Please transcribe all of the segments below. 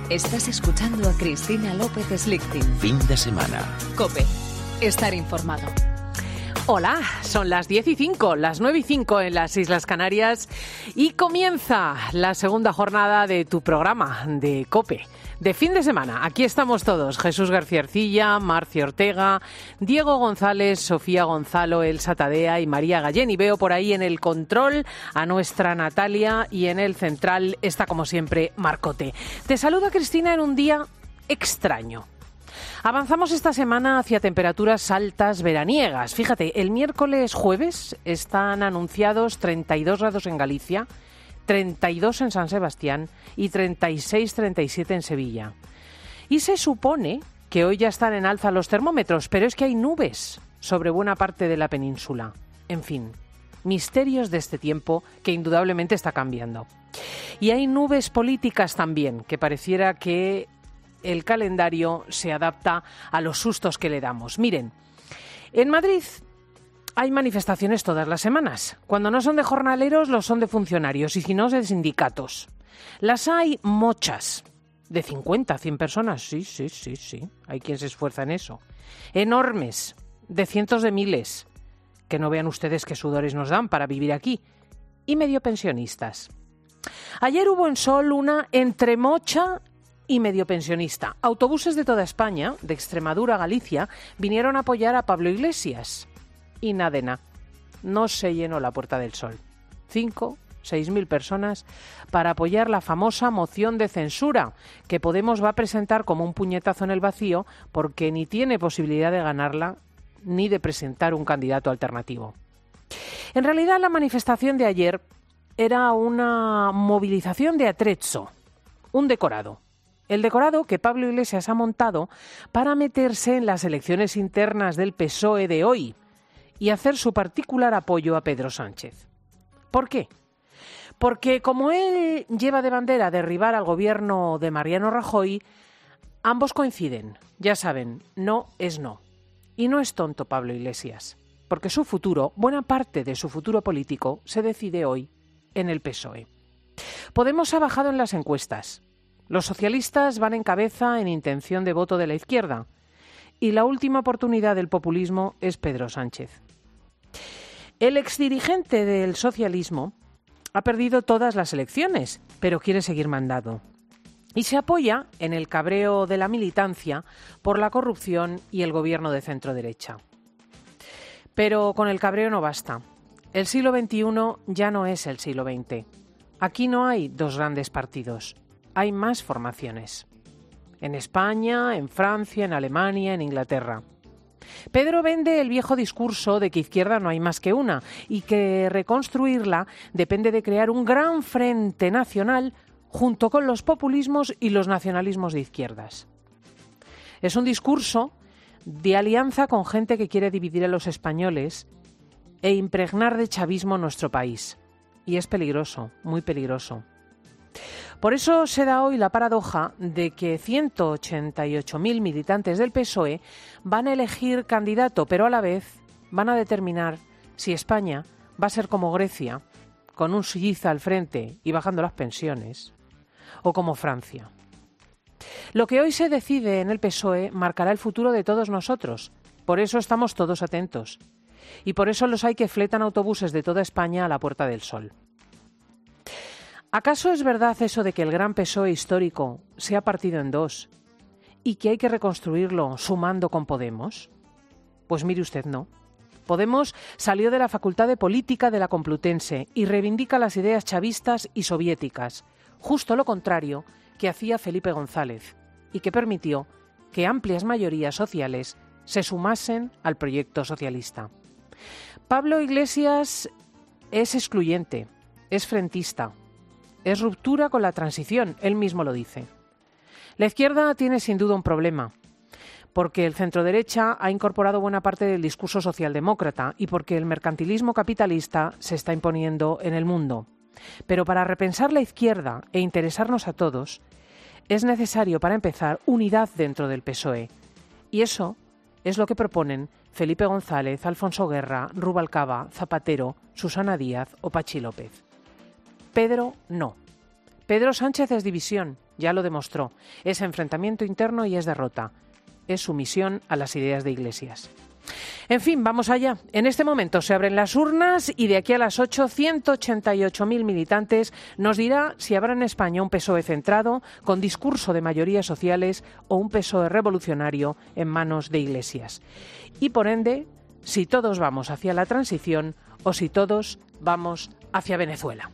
Estás escuchando a Cristina López Slichting. Fin de semana. COPE. Estar informado. Hola, son las 10:05, las 9:05 en las Islas Canarias y comienza la segunda jornada de tu programa de COPE. De fin de semana, aquí estamos todos, Jesús García Ercilla, Marcio Ortega, Diego González, Sofía Gonzalo, Elsa Tadea y María Gallén. Y veo por ahí en el control a nuestra Natalia y en el central está como siempre Marcote. Te saluda Cristina en un día extraño. Avanzamos esta semana hacia temperaturas altas veraniegas. Fíjate, el miércoles jueves están anunciados 32 grados en Galicia, 32 en San Sebastián y 36-37 en Sevilla. Y se supone que hoy ya están en alza los termómetros, pero es que hay nubes sobre buena parte de la península. En fin, misterios de este tiempo que indudablemente está cambiando. Y hay nubes políticas también, que pareciera que el calendario se adapta a los sustos que le damos. Miren, en Madrid hay manifestaciones todas las semanas. Cuando no son de jornaleros, los son de funcionarios y si no, de sindicatos. Las hay muchas, de 50 a 100 personas. Sí. Hay quien se esfuerza en eso. Enormes, de cientos de miles. Que no vean ustedes qué sudores nos dan para vivir aquí. Y medio pensionistas. Ayer hubo en Sol una entre mocha y medio pensionista. Autobuses de toda España, de Extremadura a Galicia, vinieron a apoyar a Pablo Iglesias. Y nada, no se llenó la Puerta del Sol. 6.000 personas para apoyar la famosa moción de censura que Podemos va a presentar como un puñetazo en el vacío porque ni tiene posibilidad de ganarla ni de presentar un candidato alternativo. En realidad la manifestación de ayer era una movilización de atrezzo, un decorado. El decorado que Pablo Iglesias ha montado para meterse en las elecciones internas del PSOE de hoy y hacer su particular apoyo a Pedro Sánchez. ¿Por qué? Porque como él lleva de bandera derribar al gobierno de Mariano Rajoy, ambos coinciden. Ya saben, no es no. Y no es tonto Pablo Iglesias, porque su futuro, buena parte de su futuro político, se decide hoy en el PSOE. Podemos ha bajado en las encuestas. Los socialistas van en cabeza en intención de voto de la izquierda. Y la última oportunidad del populismo es Pedro Sánchez. El exdirigente del socialismo ha perdido todas las elecciones, pero quiere seguir mandando. Y se apoya en el cabreo de la militancia por la corrupción y el gobierno de centro-derecha. Pero con el cabreo no basta. El siglo XXI ya no es el siglo XX. Aquí no hay dos grandes partidos. Hay más formaciones. En España, en Francia, en Alemania, en Inglaterra. Pedro vende el viejo discurso de que izquierda no hay más que una y que reconstruirla depende de crear un gran frente nacional junto con los populismos y los nacionalismos de izquierdas. Es un discurso de alianza con gente que quiere dividir a los españoles e impregnar de chavismo nuestro país. Y es peligroso, muy peligroso. Por eso se da hoy la paradoja de que 188.000 militantes del PSOE van a elegir candidato, pero a la vez van a determinar si España va a ser como Grecia, con un Syriza al frente y bajando las pensiones, o como Francia. Lo que hoy se decide en el PSOE marcará el futuro de todos nosotros. Por eso estamos todos atentos. Y por eso los hay que fletan autobuses de toda España a la Puerta del Sol. ¿Acaso es verdad eso de que el gran PSOE histórico se ha partido en dos y que hay que reconstruirlo sumando con Podemos? Pues mire usted, no. Podemos salió de la Facultad de Política de la Complutense y reivindica las ideas chavistas y soviéticas, justo lo contrario que hacía Felipe González, y que permitió que amplias mayorías sociales se sumasen al proyecto socialista. Pablo Iglesias es excluyente, es frentista. Es ruptura con la transición, él mismo lo dice. La izquierda tiene sin duda un problema, porque el centroderecha ha incorporado buena parte del discurso socialdemócrata y porque el mercantilismo capitalista se está imponiendo en el mundo. Pero para repensar la izquierda e interesarnos a todos, es necesario, para empezar, unidad dentro del PSOE. Y eso es lo que proponen Felipe González, Alfonso Guerra, Rubalcaba, Zapatero, Susana Díaz o Pachi López. Pedro no. Pedro Sánchez es división, ya lo demostró. Es enfrentamiento interno y es derrota. Es sumisión a las ideas de Iglesias. En fin, vamos allá. En este momento se abren las urnas y de aquí a las 8, 188.000 militantes nos dirá si habrá en España un PSOE centrado, con discurso de mayorías sociales, o un PSOE revolucionario en manos de Iglesias. Y por ende, si todos vamos hacia la transición o si todos vamos hacia Venezuela.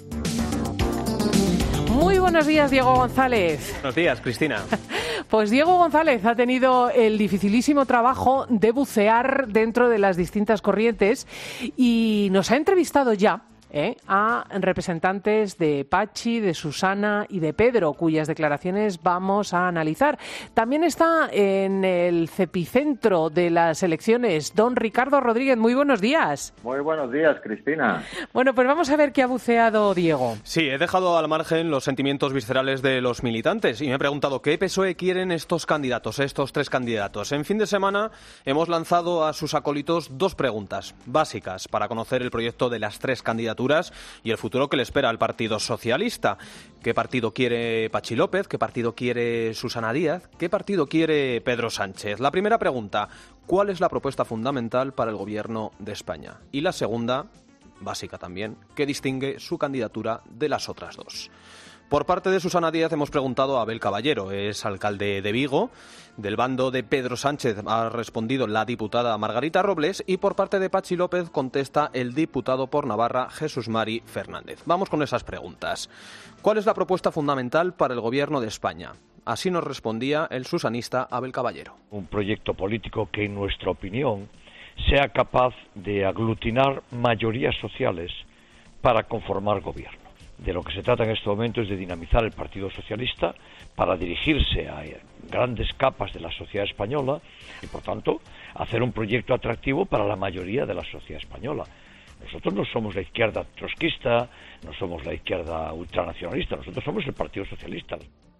Muy buenos días, Diego González. Buenos días, Cristina. Pues Diego González ha tenido el dificilísimo trabajo de bucear dentro de las distintas corrientes y nos ha entrevistado ya a representantes de Pachi, de Susana y de Pedro, cuyas declaraciones vamos a analizar. También está en el epicentro de las elecciones don Ricardo Rodríguez. Muy buenos días. Muy buenos días, Cristina. Bueno, pues vamos a ver qué ha buceado Diego. Sí, he dejado al margen los sentimientos viscerales de los militantes y me he preguntado qué PSOE quieren estos candidatos, estos tres candidatos. En fin de semana hemos lanzado a sus acólitos dos preguntas básicas para conocer el proyecto de las tres candidaturas y el futuro que le espera al Partido Socialista. ¿Qué partido quiere Pachi López? ¿Qué partido quiere Susana Díaz? ¿Qué partido quiere Pedro Sánchez? La primera pregunta, ¿cuál es la propuesta fundamental para el Gobierno de España? Y la segunda, básica también, ¿qué distingue su candidatura de las otras dos? Por parte de Susana Díaz hemos preguntado a Abel Caballero, es alcalde de Vigo. Del bando de Pedro Sánchez ha respondido la diputada Margarita Robles y por parte de Pachi López contesta el diputado por Navarra Jesús Mari Fernández. Vamos con esas preguntas. ¿Cuál es la propuesta fundamental para el Gobierno de España? Así nos respondía el susanista Abel Caballero. Un proyecto político que, en nuestra opinión, sea capaz de aglutinar mayorías sociales para conformar gobierno. De lo que se trata en este momento es de dinamizar el Partido Socialista para dirigirse a grandes capas de la sociedad española y, por tanto, hacer un proyecto atractivo para la mayoría de la sociedad española. Nosotros no somos la izquierda trotskista, no somos la izquierda ultranacionalista, nosotros somos el Partido Socialista.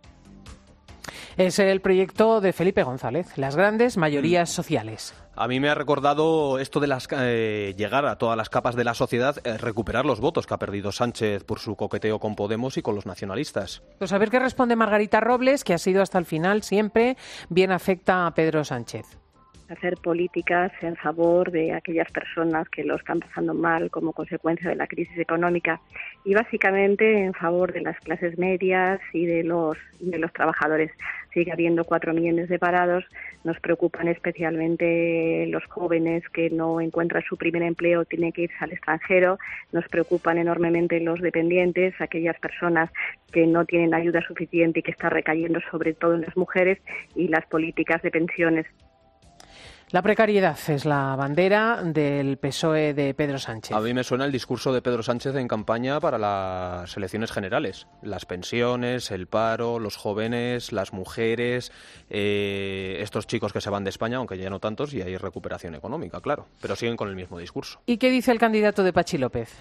Es el proyecto de Felipe González, las grandes mayorías sociales. A mí me ha recordado esto de llegar a todas las capas de la sociedad, recuperar los votos que ha perdido Sánchez por su coqueteo con Podemos y con los nacionalistas. Pues a ver qué responde Margarita Robles, que ha sido hasta el final siempre bien afecta a Pedro Sánchez. Hacer políticas en favor de aquellas personas que lo están pasando mal como consecuencia de la crisis económica y básicamente en favor de las clases medias y de los trabajadores. Sigue habiendo 4 millones de parados, nos preocupan especialmente los jóvenes que no encuentran su primer empleo, tienen que irse al extranjero, nos preocupan enormemente los dependientes, aquellas personas que no tienen ayuda suficiente y que está recayendo sobre todo en las mujeres y las políticas de pensiones. La precariedad es la bandera del PSOE de Pedro Sánchez. A mí me suena el discurso de Pedro Sánchez en campaña para las elecciones generales. Las pensiones, el paro, los jóvenes, las mujeres, estos chicos que se van de España, aunque ya no tantos, y hay recuperación económica, claro, pero siguen con el mismo discurso. ¿Y qué dice el candidato de Pachi López?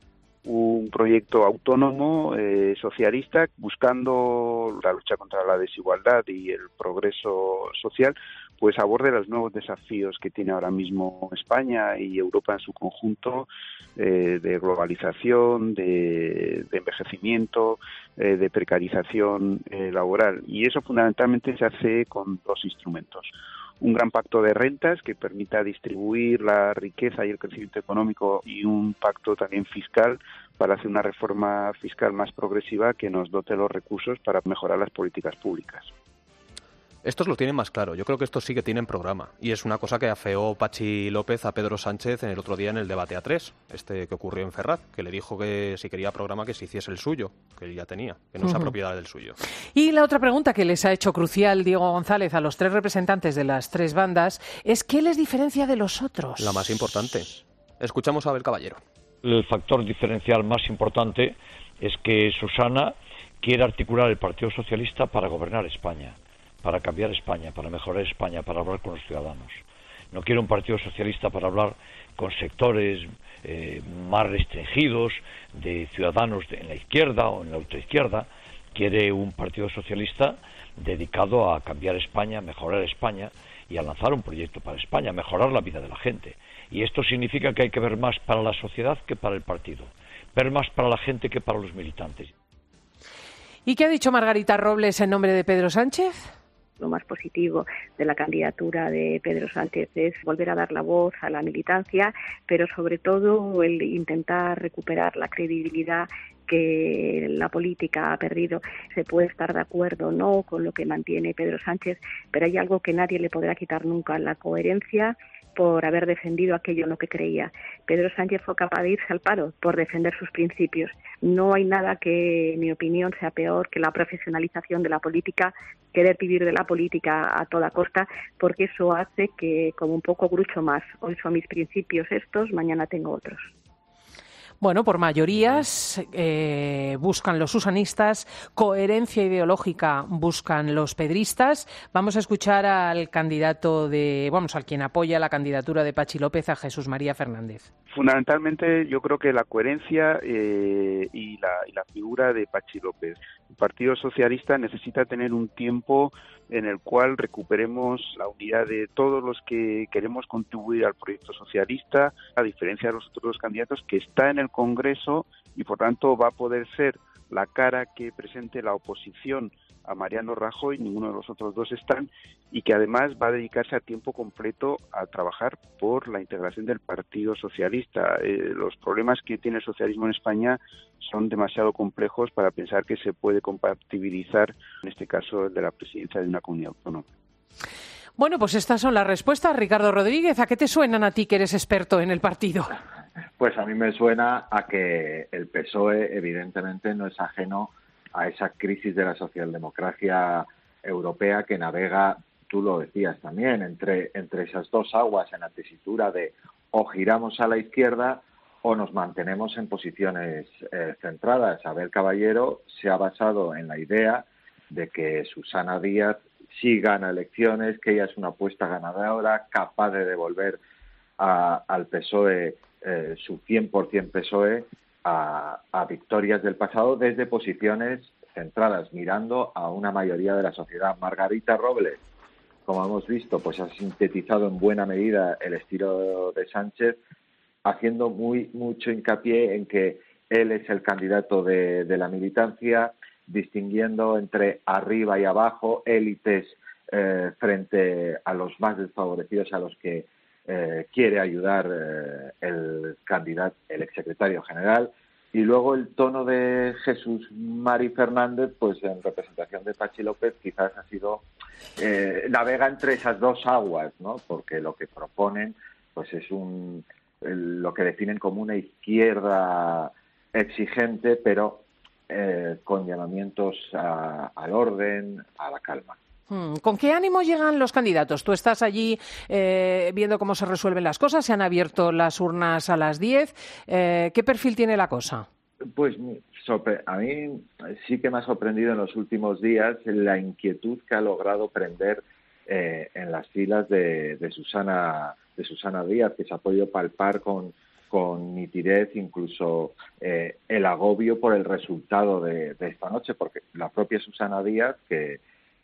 Un proyecto autónomo, socialista, buscando la lucha contra la desigualdad y el progreso social, pues aborde los nuevos desafíos que tiene ahora mismo España y Europa en su conjunto, de globalización, de envejecimiento, de precarización laboral. Y eso fundamentalmente se hace con 2 instrumentos. Un gran pacto de rentas que permita distribuir la riqueza y el crecimiento económico y un pacto también fiscal para hacer una reforma fiscal más progresiva que nos dote los recursos para mejorar las políticas públicas. Estos lo tienen más claro. Yo creo que estos sí que tienen programa. Y es una cosa que afeó Pachi López a Pedro Sánchez el otro día en el debate A3, que ocurrió en Ferraz, que le dijo que si quería programa que se hiciese el suyo, que él ya tenía, que no sea propiedad del suyo. Y la otra pregunta que les ha hecho crucial Diego González a los 3 representantes de las 3 bandas es ¿qué les diferencia de los otros? La más importante. Escuchamos a Abel Caballero. El factor diferencial más importante es que Susana quiere articular el Partido Socialista para gobernar España, para cambiar España, para mejorar España, para hablar con los ciudadanos. No quiere un Partido Socialista para hablar con sectores más restringidos de ciudadanos en la izquierda o en la ultraizquierda. Quiere un Partido Socialista dedicado a cambiar España, mejorar España y a lanzar un proyecto para España, mejorar la vida de la gente. Y esto significa que hay que ver más para la sociedad que para el partido, ver más para la gente que para los militantes. ¿Y qué ha dicho Margarita Robles en nombre de Pedro Sánchez? Lo más positivo de la candidatura de Pedro Sánchez es volver a dar la voz a la militancia, pero sobre todo el intentar recuperar la credibilidad que la política ha perdido. Se puede estar de acuerdo o no con lo que mantiene Pedro Sánchez, pero hay algo que nadie le podrá quitar nunca: la coherencia por haber defendido aquello en lo que creía. Pedro Sánchez fue capaz de irse al paro por defender sus principios. No hay nada que, en mi opinión, sea peor que la profesionalización de la política, querer vivir de la política a toda costa, porque eso hace que, como un poco Groucho Marx, hoy son mis principios estos, mañana tengo otros. Bueno, por mayorías buscan los susanistas, coherencia ideológica buscan los pedristas. Vamos a escuchar al candidato al quien apoya la candidatura de Patxi López, a Jesús María Fernández. Fundamentalmente yo creo que la coherencia y la figura de Patxi López. El Partido Socialista necesita tener un tiempo en el cual recuperemos la unidad de todos los que queremos contribuir al proyecto socialista, a diferencia de los otros candidatos, que está en el Congreso y por tanto va a poder ser la cara que presente la oposición a Mariano Rajoy. Ninguno de los otros dos están, y que además va a dedicarse a tiempo completo a trabajar por la integración del Partido Socialista. Los problemas que tiene el socialismo en España son demasiado complejos para pensar que se puede compatibilizar, en este caso, el de la presidencia de una comunidad autónoma. Bueno, pues estas son las respuestas. Ricardo Rodríguez, ¿a qué te suenan a ti, que eres experto en el partido? Pues a mí me suena a que el PSOE evidentemente no es ajeno a esa crisis de la socialdemocracia europea que navega, tú lo decías también, entre esas dos aguas, en la tesitura de o giramos a la izquierda o nos mantenemos en posiciones centradas. Abel Caballero se ha basado en la idea de que Susana Díaz sí gana elecciones, que ella es una apuesta ganadora, capaz de devolver al PSOE su 100% PSOE a victorias del pasado desde posiciones centradas, mirando a una mayoría de la sociedad. Margarita Robles, como hemos visto, pues ha sintetizado en buena medida el estilo de Sánchez, haciendo mucho hincapié en que él es el candidato de la militancia, distinguiendo entre arriba y abajo, élites frente a los más desfavorecidos, a los que quiere ayudar el exsecretario general. Y luego el tono de Jesús Mari Fernández, pues en representación de Patxi López, quizás ha sido navega entre esas dos aguas, ¿no? Porque lo que proponen pues es lo que definen como una izquierda exigente, pero con llamamientos al orden, a la calma. ¿Con qué ánimo llegan los candidatos? Tú estás allí viendo cómo se resuelven las cosas, se han abierto las urnas a las 10. ¿Qué perfil tiene la cosa? Pues a mí sí que me ha sorprendido en los últimos días la inquietud que ha logrado prender en las filas de Susana Díaz, que se ha podido palpar con nitidez, incluso el agobio por el resultado de esta noche, porque la propia Susana Díaz, que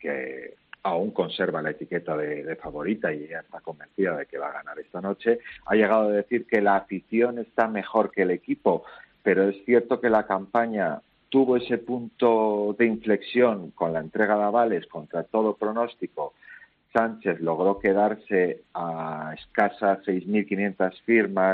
aún conserva la etiqueta de favorita y ella está convencida de que va a ganar esta noche, ha llegado a decir que la afición está mejor que el equipo, pero es cierto que la campaña tuvo ese punto de inflexión con la entrega de avales contra todo pronóstico. Sánchez logró quedarse a escasas 6.500 firmas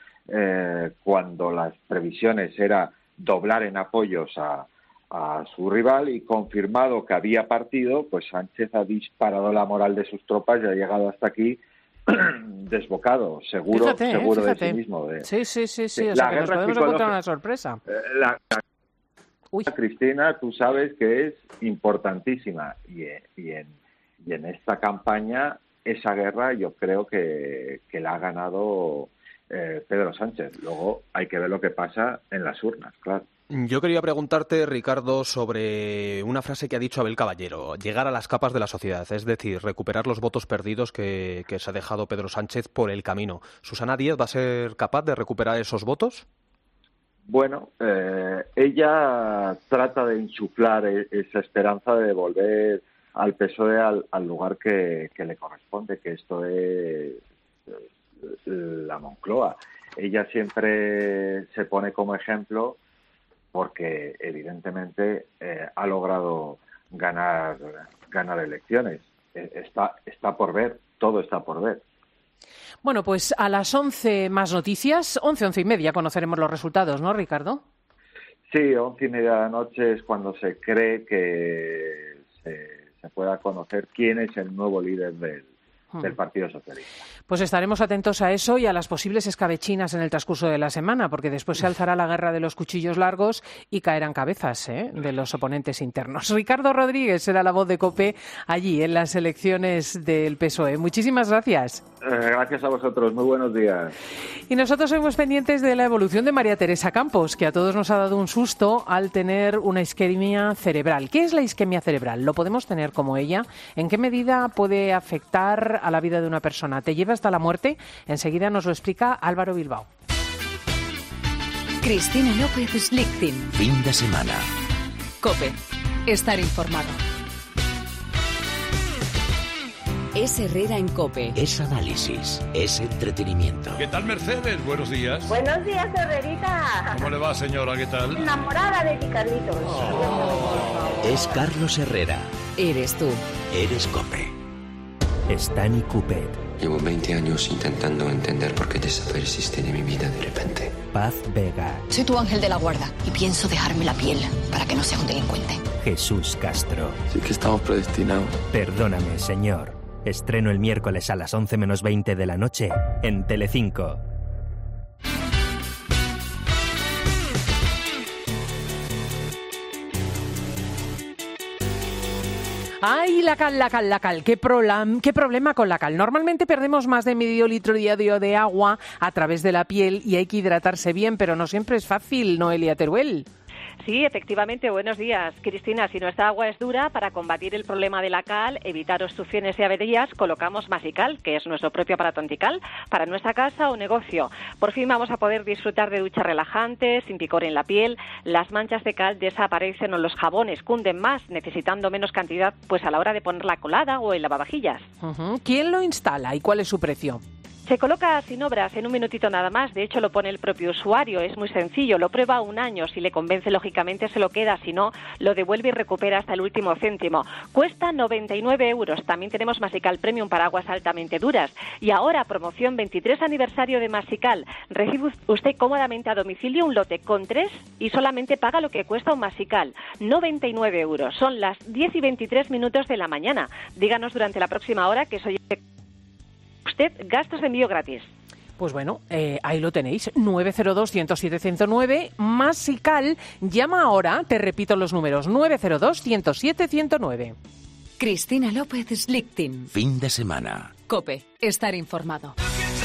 cuando las previsiones era doblar en apoyos a su rival, y confirmado que había partido, pues Sánchez ha disparado la moral de sus tropas y ha llegado hasta aquí desbocado, seguro de sí mismo. Sí, o sea que nos podemos encontrar una sorpresa. Cristina, tú sabes que es importantísima y en esta campaña esa guerra yo creo que la ha ganado Pedro Sánchez. Luego hay que ver lo que pasa en las urnas, claro. Yo quería preguntarte, Ricardo, sobre una frase que ha dicho Abel Caballero: llegar a las capas de la sociedad, es decir, recuperar los votos perdidos que se ha dejado Pedro Sánchez por el camino. ¿Susana Díaz va a ser capaz de recuperar esos votos? Bueno, ella trata de insuflar esa esperanza de volver al PSOE al lugar que le corresponde, que esto es la Moncloa. Ella siempre se pone como ejemplo porque evidentemente ha logrado ganar elecciones. Está por ver, todo está por ver. Bueno, pues a las 11 más noticias, 11 y media conoceremos los resultados, ¿no, Ricardo? Sí, 11:30 de la noche es cuando se cree que se pueda conocer quién es el nuevo líder del Partido Socialista. Pues estaremos atentos a eso y a las posibles escabechinas en el transcurso de la semana, porque después se alzará la guerra de los cuchillos largos y caerán cabezas de los oponentes internos. Ricardo Rodríguez será la voz de COPE allí en las elecciones del PSOE. Muchísimas gracias. Gracias a vosotros. Muy buenos días. Y nosotros seguimos pendientes de la evolución de María Teresa Campos, que a todos nos ha dado un susto al tener una isquemia cerebral. ¿Qué es la isquemia cerebral? ¿Lo podemos tener como ella? ¿En qué medida puede afectar a la vida de una persona? ¿Te lleva hasta la muerte? Enseguida nos lo explica Álvaro Bilbao. Cristina López Lichtin. Fin de semana. COPE. Estar informado. Es Herrera en COPE. Es análisis, es entretenimiento. ¿Qué tal, Mercedes? Buenos días. Buenos días, Herrerita. ¿Cómo le va, señora? ¿Qué tal? Enamorada de ti, Carlitos. Es Carlos Herrera. Eres tú. Eres COPE. Stanley Coupet. Llevo 20 años intentando entender por qué desapareciste de mi vida de repente. Paz Vega. Soy tu ángel de la guarda y pienso dejarme la piel para que no sea un delincuente. Jesús Castro. Sí que estamos predestinados. Perdóname, señor. Estreno el miércoles a las 11 menos 20 de la noche en Telecinco. ¡Ay, la cal! ¿Qué problema con la cal? Normalmente perdemos más de medio litro diario de agua a través de la piel y hay que hidratarse bien, pero no siempre es fácil, Noelia Teruel. Sí, efectivamente. Buenos días, Cristina. Si nuestra agua es dura, para combatir el problema de la cal, evitar obstrucciones y averías, colocamos Masical, que es nuestro propio aparato antical, para nuestra casa o negocio. Por fin vamos a poder disfrutar de duchas relajantes, sin picor en la piel. Las manchas de cal desaparecen o los jabones cunden más, necesitando menos cantidad pues a la hora de poner la colada o el lavavajillas. ¿Quién lo instala y cuál es su precio? Se coloca sin obras, en un minutito nada más. De hecho, lo pone el propio usuario. Es muy sencillo. Lo prueba un año. Si le convence, lógicamente, se lo queda. Si no, lo devuelve y recupera hasta el último céntimo. Cuesta 99 euros. También tenemos Masical Premium para aguas altamente duras. Y ahora, promoción 23 aniversario de Masical. Recibe usted cómodamente a domicilio un lote con 3 y solamente paga lo que cuesta un Masical. 99 euros. Son las 10 y 23 minutos de la mañana. Díganos durante la próxima hora que soy usted gastos de envío gratis. Pues bueno, ahí lo tenéis, 902-107-109, Masical. Llama ahora, te repito los números, 902-107-109. Cristina López Lichtin. Fin de semana. COPE. Estar informado.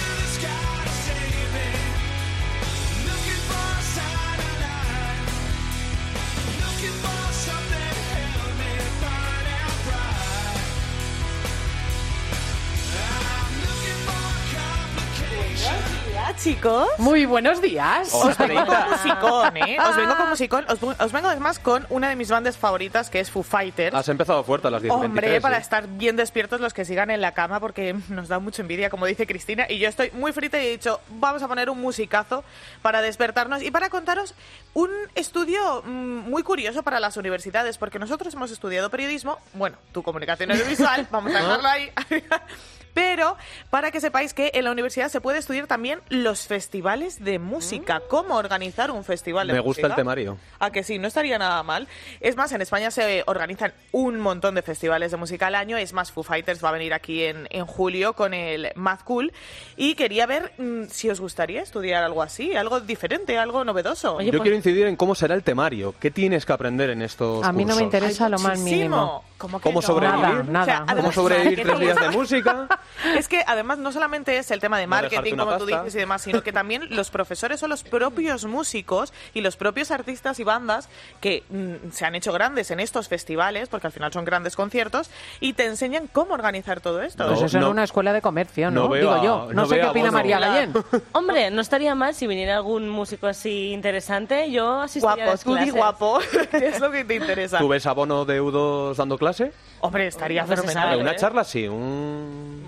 Chicos, muy buenos días. Os vengo con musicón, os vengo además con una de mis bandas favoritas, que es Foo Fighters. Has empezado fuerte a las 10:23. Hombre, para estar bien despiertos los que sigan en la cama, porque nos da mucha envidia, como dice Cristina, y yo estoy muy frita y he dicho, vamos a poner un musicazo para despertarnos y para contaros un estudio muy curioso para las universidades, porque nosotros hemos estudiado periodismo, bueno, tu comunicación audiovisual, vamos a dejarlo ahí. Pero para que sepáis que en la universidad se puede estudiar también los festivales de música. ¿Cómo organizar un festival de música? Me gusta el temario. ¿A que sí? No estaría nada mal. Es más, en España se organizan un montón de festivales de música al año. Es más, Foo Fighters va a venir aquí en julio con el Mad Cool. Y quería ver si os gustaría estudiar algo así, algo diferente, algo novedoso. Oye, yo quiero incidir en cómo será el temario. ¿Qué tienes que aprender en estos cursos? A mí no me interesa lo más mínimo. ¿Cómo sobrevivir? Nada. O sea, ¿Cómo sobrevivir 3 días de música? Es que además no solamente es el tema de marketing, como tú dices y demás, sino que también los profesores son los propios músicos y los propios artistas y bandas que se han hecho grandes en estos festivales, porque al final son grandes conciertos, y te enseñan cómo organizar todo esto. Pues eso es una escuela de comercio, ¿no? Digo yo. No sé qué opina María Gallén. Hombre, no estaría mal si viniera algún músico así interesante. Yo asistiría a las clases. Guapo, ¿qué es lo que te interesa? ¿Tú ves a Bono de U2 dando clase? Hombre, estaría fenomenal. Una charla sí, un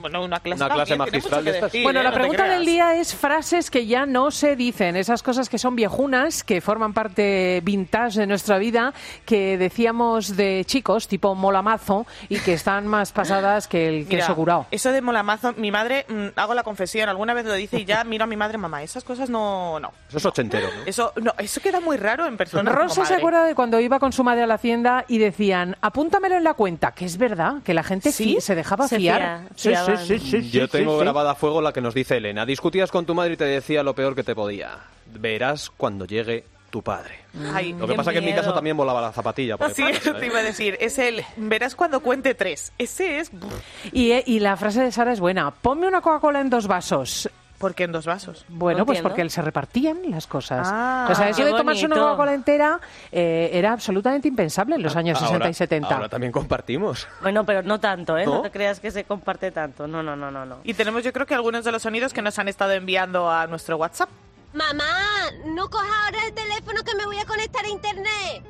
una clase magistral de estas. Bueno, la pregunta del día es frases que ya no se dicen, esas cosas que son viejunas, que forman parte vintage de nuestra vida, que decíamos de chicos, tipo molamazo, y que están más pasadas que el queso curao. Eso de molamazo, mi madre, hago la confesión, alguna vez lo dice y ya miro a mi madre, mamá, esas cosas no. Eso es ochentero, ¿no? Eso queda muy raro en persona. Rosa se acuerda de cuando iba con su madre a la hacienda y decían, apúntamelo en la cuenta, que es verdad, que la gente se dejaba fiar. Sí. Yo tengo grabada a fuego la que nos dice Elena. Discutías con tu madre y te decía lo peor que te podía. Verás cuando llegue tu padre. Ay, lo que pasa es que en mi caso también volaba la zapatilla. Sí, te iba a decir, es el verás cuando cuente 3. Ese es... Y la frase de Sara es buena. Ponme una Coca-Cola en 2 vasos. ¿Por qué en 2 vasos? Bueno, no pues entiendo. porque se repartían las cosas. Ah, o sea, eso de tomarse una bonito. Coca-Cola entera era absolutamente impensable en los años 60 y 70. Ahora también compartimos. Bueno, pero no tanto, ¿eh? ¿No? No te creas que se comparte tanto. No. Y tenemos yo creo que algunos de los sonidos que nos han estado enviando a nuestro WhatsApp. Mamá, no cojas ahora el teléfono que me voy a conectar a internet.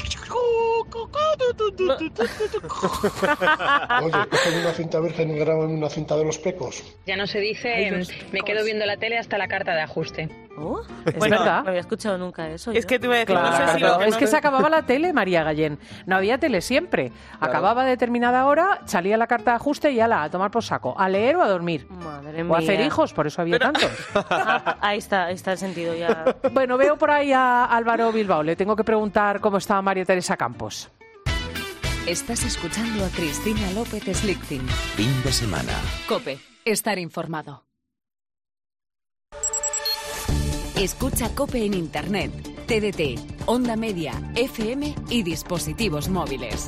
Oye, cogen una cinta virgen y graban una cinta de los pecos. Ya no se dice, me quedo viendo la tele hasta la carta de ajuste. Es verdad. No había escuchado nunca eso. Es que te iba a decir, Claro, no sé si lo que es que se acababa la tele, María Gallén. No había tele siempre. Acababa a determinada hora, salía la carta de ajuste y ala, a tomar por saco. A leer o a dormir. Madre O a hacer mía. hijos, por eso había tantos. Ahí está el sentido ya. Bueno, veo por ahí a Álvaro Bilbao. Le tengo que preguntar cómo está María Teresa Campos. Estás escuchando a Cristina López Slichting. Fin de semana. COPE. Estar informado. Escucha COPE en Internet, TDT, Onda Media, FM y dispositivos móviles.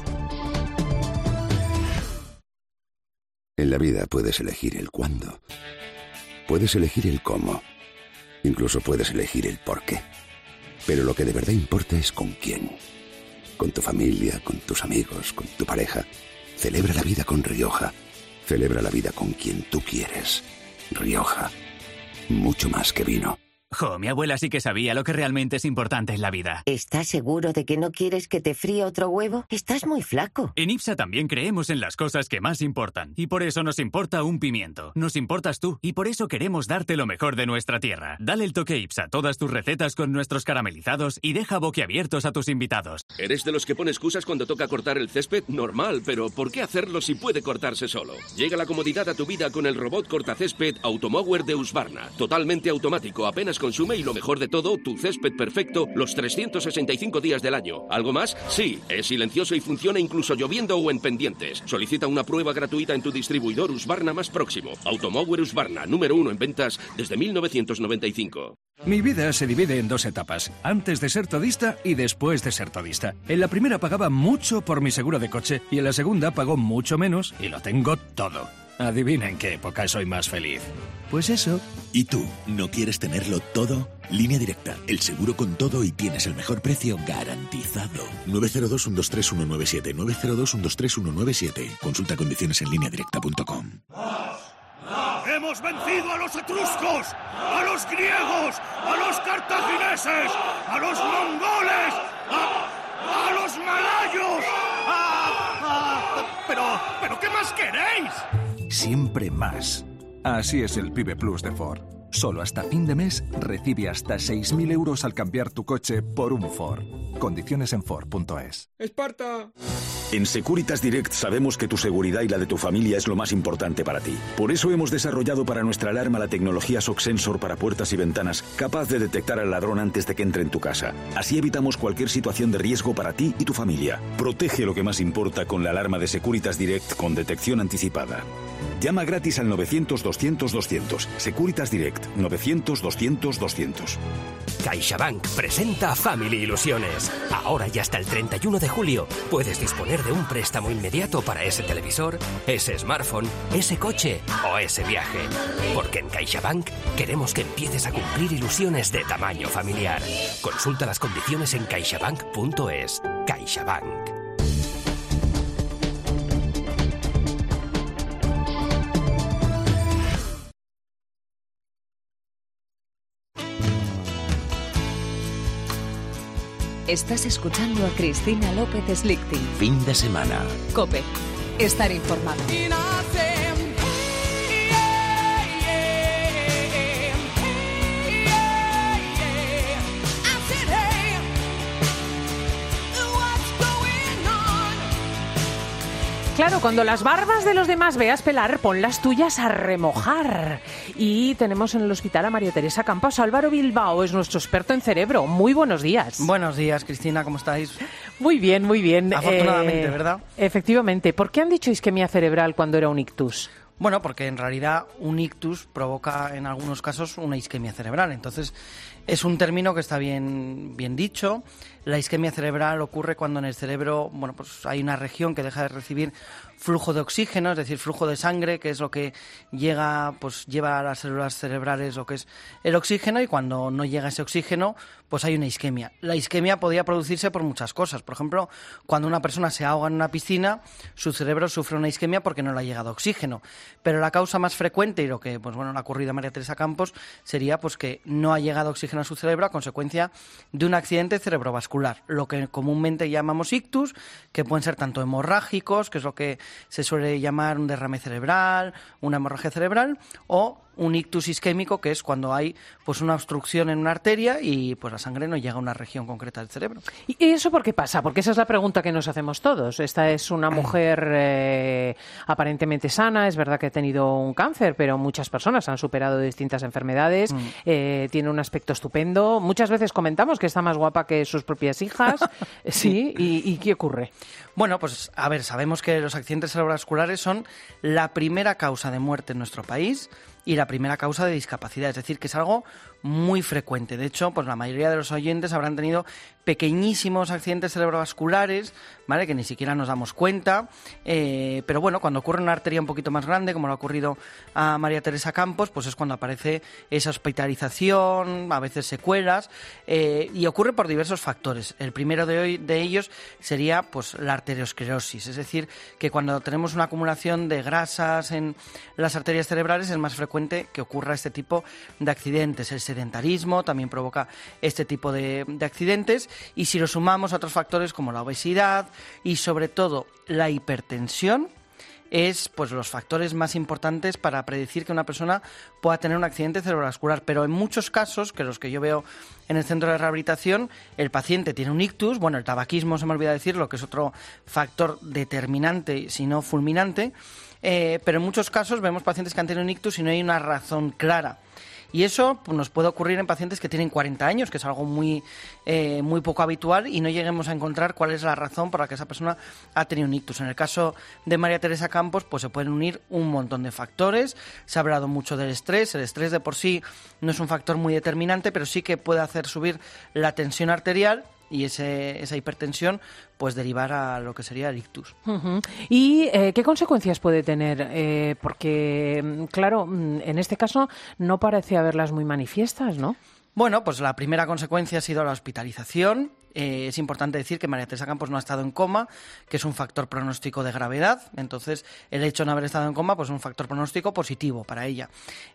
En la vida puedes elegir el cuándo. Puedes elegir el cómo. Incluso puedes elegir el por qué. Pero lo que de verdad importa es con quién. Con tu familia, con tus amigos, con tu pareja. Celebra la vida con Rioja. Celebra la vida con quien tú quieres. Rioja. Mucho más que vino. Jo, mi abuela sí que sabía lo que realmente es importante en la vida. ¿Estás seguro de que no quieres que te fríe otro huevo? Estás muy flaco. En IPSA también creemos en las cosas que más importan. Y por eso nos importa un pimiento. Nos importas tú. Y por eso queremos darte lo mejor de nuestra tierra. Dale el toque IPSA a todas tus recetas con nuestros caramelizados y deja boquiabiertos a tus invitados. ¿Eres de los que pone excusas cuando toca cortar el césped? Normal, pero ¿por qué hacerlo si puede cortarse solo? Llega la comodidad a tu vida con el robot cortacésped Automower de Husqvarna. Totalmente automático, apenas consume y lo mejor de todo, tu césped perfecto los 365 días del año. ¿Algo más? Sí, es silencioso y funciona incluso lloviendo o en pendientes. Solicita una prueba gratuita en tu distribuidor Husqvarna más próximo. Automower Husqvarna, número 1 en ventas desde 1995. Mi vida se divide en 2 etapas, antes de ser todista y después de ser todista. En la primera pagaba mucho por mi seguro de coche y en la segunda pago mucho menos y lo tengo todo. Adivina en qué época soy más feliz. Pues eso. ¿Y tú, no quieres tenerlo todo? Línea Directa, el seguro con todo y tienes el mejor precio garantizado. 902-123-197, 902-123-197. Consulta condiciones en lineadirecta.com. ¡Hemos vencido a los etruscos, a los griegos, a los cartagineses, a los mongoles, a los malayos! ¿Pero qué más queréis? Siempre más. Así es el Pibe Plus de Ford. Solo hasta fin de mes recibe hasta 6.000 euros al cambiar tu coche por un Ford. Condiciones en Ford.es. ¡Esparta! En Securitas Direct sabemos que tu seguridad y la de tu familia es lo más importante para ti. Por eso hemos desarrollado para nuestra alarma la tecnología Shock Sensor para puertas y ventanas, capaz de detectar al ladrón antes de que entre en tu casa. Así evitamos cualquier situación de riesgo para ti y tu familia. Protege lo que más importa con la alarma de Securitas Direct con detección anticipada. Llama gratis al 900-200-200. Securitas Direct, 900-200-200. CaixaBank presenta Family Ilusiones. Ahora y hasta el 31 de julio puedes disponer de un préstamo inmediato para ese televisor, ese smartphone, ese coche o ese viaje. Porque en CaixaBank queremos que empieces a cumplir ilusiones de tamaño familiar. Consulta las condiciones en caixabank.es. CaixaBank. Estás escuchando a Cristina López Slichting. Fin de semana. COPE. Estar informado. claro, cuando las barbas de los demás veas pelar, pon las tuyas a remojar. Y tenemos en el hospital a María Teresa Campos. Álvaro Bilbao es nuestro experto en cerebro. Muy buenos días. Buenos días, Cristina, ¿cómo estáis? Muy bien, muy bien. Afortunadamente, ¿verdad? Efectivamente. ¿Por qué han dicho isquemia cerebral cuando era un ictus? Bueno, porque en realidad un ictus provoca en algunos casos una isquemia cerebral. Entonces, es un término que está bien dicho. La isquemia cerebral ocurre cuando en el cerebro, bueno, pues hay una región que deja de recibir flujo de oxígeno, es decir, flujo de sangre, que es lo que lleva a las células cerebrales lo que es el oxígeno, y cuando no llega ese oxígeno, pues hay una isquemia. La isquemia podría producirse por muchas cosas. Por ejemplo, cuando una persona se ahoga en una piscina, su cerebro sufre una isquemia porque no le ha llegado oxígeno. Pero la causa más frecuente, y lo que le ha ocurrido a María Teresa Campos, sería pues que no ha llegado oxígeno a su cerebro a consecuencia de un accidente cerebrovascular, lo que comúnmente llamamos ictus, que pueden ser tanto hemorrágicos, que es lo que se suele llamar un derrame cerebral, una hemorragia cerebral, o un ictus isquémico, que es cuando hay pues una obstrucción en una arteria y pues la sangre no llega a una región concreta del cerebro. ¿Y eso por qué pasa? Porque esa es la pregunta que nos hacemos todos. Esta es una mujer aparentemente sana, es verdad que ha tenido un cáncer, pero muchas personas han superado distintas enfermedades, tiene un aspecto estupendo. Muchas veces comentamos que está más guapa que sus propias hijas. Sí, ¿y qué ocurre? Bueno, pues a ver, sabemos que los accidentes cerebrovasculares son la primera causa de muerte en nuestro país y la primera causa de discapacidad, es decir, que es algo muy frecuente. De hecho, pues la mayoría de los oyentes habrán tenido pequeñísimos accidentes cerebrovasculares, ¿vale?, que ni siquiera nos damos cuenta, pero bueno, cuando ocurre una arteria un poquito más grande, como le ha ocurrido a María Teresa Campos, pues es cuando aparece esa hospitalización, a veces secuelas, y ocurre por diversos factores. El primero de ellos sería pues la arteriosclerosis, es decir, que cuando tenemos una acumulación de grasas en las arterias cerebrales es más frecuente que ocurra este tipo de accidentes. El sedentarismo también provoca este tipo de accidentes, y si lo sumamos a otros factores como la obesidad y sobre todo la hipertensión, es pues los factores más importantes para predecir que una persona pueda tener un accidente cerebrovascular. Pero en muchos casos, que los que yo veo en el centro de rehabilitación, el paciente tiene un ictus, bueno, el tabaquismo se me olvida decirlo, que es otro factor determinante, si no fulminante, pero en muchos casos vemos pacientes que han tenido un ictus y no hay una razón clara. Y eso pues, nos puede ocurrir en pacientes que tienen 40 años, que es algo muy poco habitual, y no lleguemos a encontrar cuál es la razón por la que esa persona ha tenido un ictus. En el caso de María Teresa Campos, pues se pueden unir un montón de factores. Se ha hablado mucho del estrés. El estrés de por sí no es un factor muy determinante, pero sí que puede hacer subir la tensión arterial, y esa hipertensión pues derivar a lo que sería el ictus. Uh-huh. ¿Y qué consecuencias puede tener? Porque, claro, en este caso no parece haberlas muy manifiestas, ¿no? Bueno, pues la primera consecuencia ha sido la hospitalización. Es importante decir que María Teresa Campos no ha estado en coma, que es un factor pronóstico de gravedad. Entonces, el hecho de no haber estado en coma pues es un factor pronóstico positivo para ella.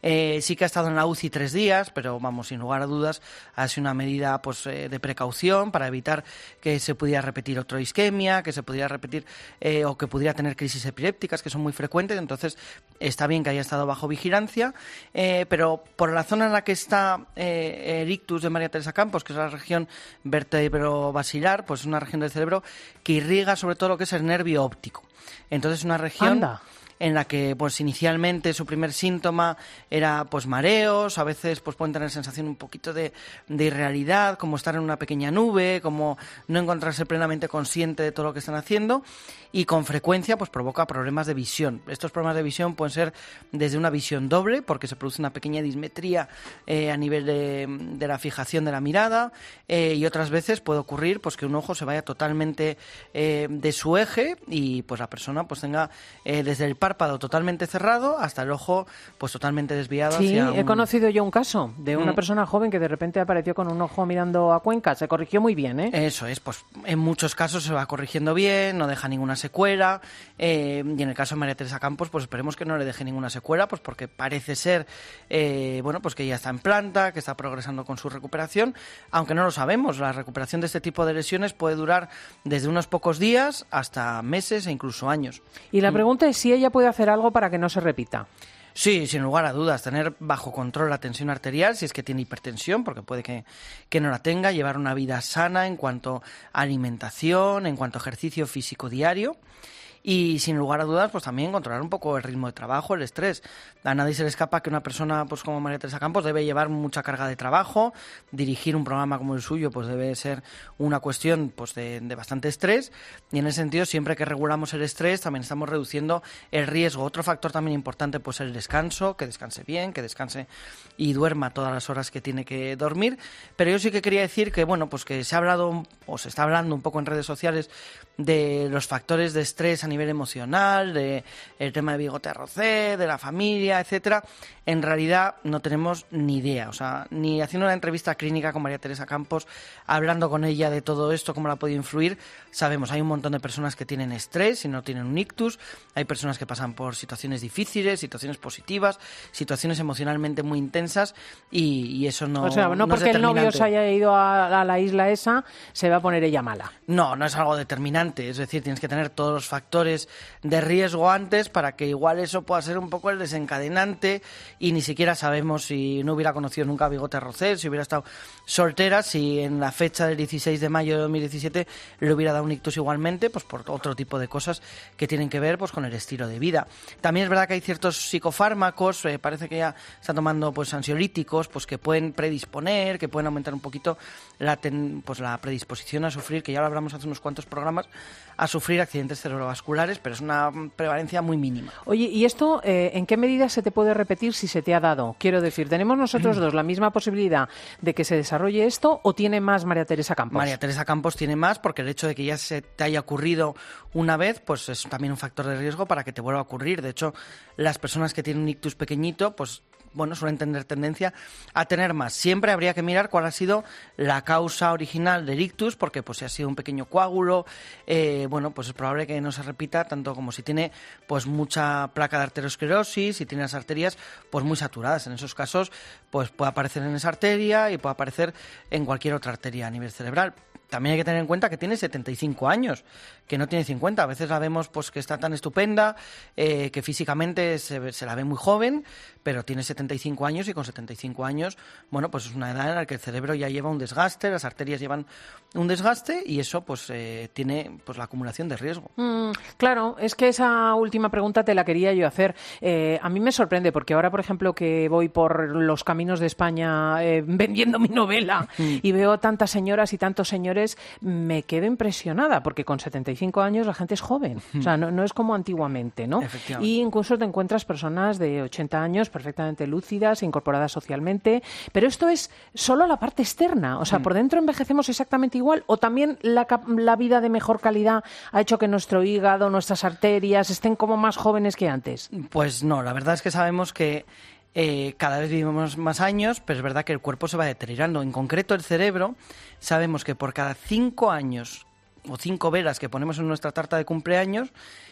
Sí que ha estado en la UCI 3 días, pero vamos, sin lugar a dudas, ha sido una medida pues de precaución para evitar que se pudiera repetir otra isquemia, que se pudiera repetir o que pudiera tener crisis epilépticas, que son muy frecuentes. Entonces, está bien que haya estado bajo vigilancia, pero por la zona en la que está el ictus de María Teresa Campos, que es la región vertebrovascular, pues es una región del cerebro que irriga sobre todo lo que es el nervio óptico. Entonces es una región en la que pues inicialmente su primer síntoma era pues mareos, a veces pues pueden tener sensación un poquito de irrealidad, como estar en una pequeña nube, como no encontrarse plenamente consciente de todo lo que están haciendo, y con frecuencia pues provoca problemas de visión. Estos problemas de visión pueden ser desde una visión doble, porque se produce una pequeña dismetría a nivel de la fijación de la mirada, y otras veces puede ocurrir pues que un ojo se vaya totalmente de su eje y pues la persona pues tenga desde el párpado totalmente cerrado hasta el ojo pues totalmente desviado. Sí, hacia he conocido yo un caso de una persona joven que de repente apareció con un ojo mirando a Cuenca. Se corrigió muy bien, ¿eh? Eso es, pues en muchos casos se va corrigiendo bien, no deja ninguna secuela, y en el caso de María Teresa Campos pues esperemos que no le deje ninguna secuela, pues porque parece ser bueno, pues que ya está en planta, que está progresando con su recuperación, aunque no lo sabemos. La recuperación de este tipo de lesiones puede durar desde unos pocos días hasta meses e incluso años. Y la pregunta es si ella puede hacer algo para que no se repita. Sí, sin lugar a dudas, tener bajo control la tensión arterial, si es que tiene hipertensión, porque puede que no la tenga, llevar una vida sana en cuanto a alimentación, en cuanto a ejercicio físico diario. Y sin lugar a dudas, pues también controlar un poco el ritmo de trabajo, el estrés. A nadie se le escapa que una persona pues como María Teresa Campos debe llevar mucha carga de trabajo, dirigir un programa como el suyo pues debe ser una cuestión pues de bastante estrés, y en ese sentido siempre que regulamos el estrés también estamos reduciendo el riesgo. Otro factor también importante pues el descanso, que descanse bien, que descanse y duerma todas las horas que tiene que dormir. Pero yo sí que quería decir que bueno, pues que se ha hablado o se está hablando un poco en redes sociales de los factores de estrés a nivel emocional, de el tema de Bigote Arrocé, de la familia, etcétera. En realidad no tenemos ni idea, o sea, ni haciendo una entrevista clínica con María Teresa Campos, hablando con ella de todo esto, cómo la puede influir, sabemos, hay un montón de personas que tienen estrés y no tienen un ictus, hay personas que pasan por situaciones difíciles, situaciones positivas, situaciones emocionalmente muy intensas y eso no. O sea, no porque el novio se haya ido a la isla esa, se va a poner ella mala. No es algo determinante, es decir, tienes que tener todos los factores de riesgo antes para que igual eso pueda ser un poco el desencadenante, y ni siquiera sabemos si no hubiera conocido nunca a Bigote Arrocé, si hubiera estado soltera, si en la fecha del 16 de mayo de 2017 le hubiera dado un ictus igualmente, pues por otro tipo de cosas que tienen que ver pues con el estilo de vida. También es verdad que hay ciertos psicofármacos, parece que ya está tomando pues ansiolíticos, pues que pueden predisponer, que pueden aumentar un poquito la predisposición a sufrir, que ya lo hablamos hace unos cuantos programas, a sufrir accidentes cerebrovasculares, pero es una prevalencia muy mínima. Oye, ¿y esto en qué medida se te puede repetir si se te ha dado? Quiero decir, ¿tenemos nosotros dos la misma posibilidad de que se desarrolle esto o tiene más María Teresa Campos? María Teresa Campos tiene más, porque el hecho de que ya se te haya ocurrido una vez, pues es también un factor de riesgo para que te vuelva a ocurrir. De hecho, las personas que tienen un ictus pequeñito, pues bueno, suelen tener tendencia a tener más. Siempre habría que mirar cuál ha sido la causa original del ictus, porque pues si ha sido un pequeño coágulo, bueno, pues es probable que no se repita tanto como si tiene pues mucha placa de arteriosclerosis, si tiene las arterias pues muy saturadas. En esos casos pues puede aparecer en esa arteria y puede aparecer en cualquier otra arteria a nivel cerebral. También hay que tener en cuenta que tiene 75 años, que no tiene 50. A veces la vemos pues que está tan estupenda, que físicamente se la ve muy joven, pero tiene 75 años y con 75 años, bueno, pues es una edad en la que el cerebro ya lleva un desgaste, las arterias llevan un desgaste y eso pues tiene pues la acumulación de riesgo. Claro, es que esa última pregunta te la quería yo hacer. A mí me sorprende porque ahora, por ejemplo, que voy por los caminos de España vendiendo mi novela y veo tantas señoras y tantos señores, me quedo impresionada porque con 75 años la gente es joven, o sea, no es como antiguamente, ¿no? Y incluso te encuentras personas de 80 años perfectamente lúcidas, incorporadas socialmente, pero esto es solo la parte externa, o sea, por dentro envejecemos exactamente igual, o también la vida de mejor calidad ha hecho que nuestro hígado, nuestras arterias estén como más jóvenes que antes. Pues no, la verdad es que sabemos que cada vez vivimos más años, pero es verdad que el cuerpo se va deteriorando. En concreto, el cerebro, sabemos que por cada 5 años o 5 velas que ponemos en nuestra tarta de cumpleaños,